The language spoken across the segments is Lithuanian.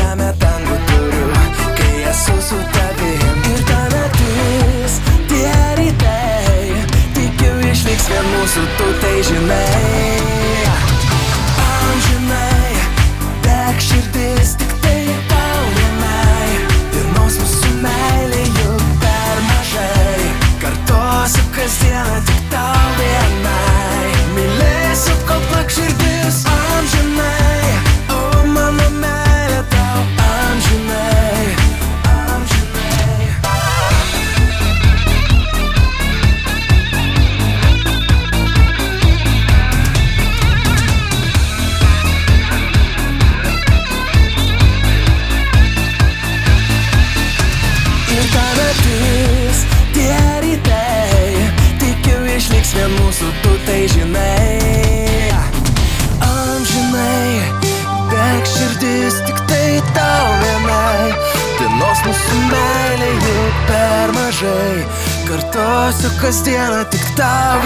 žemę dangų turiu, kai esu su tavim. Ir ta naktis, tie rytai, tikiu išliks vien mūsų, tu tai žinai. Amžinai, deg širdis tik tai tau vienai. Dienos mūsų meilė juk per mažai. Kartosiu kasdieną tik tau vienai. Mylėsiu, kol plaks širdis amžinai. O mano meilė tau amžinai. Amžinai. Ir ta naktis, tie rytai, tikiu išliks vien mūsų, tu tai žinai. Amžinai, deg širdis tik tai tau vienai. Dienos mūsų meilė juk per mažai. Kartosiu kasdieną tik tau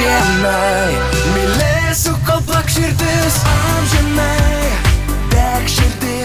vienai. Mylėsiu, kol plaks širdis amžinai. Deg širdis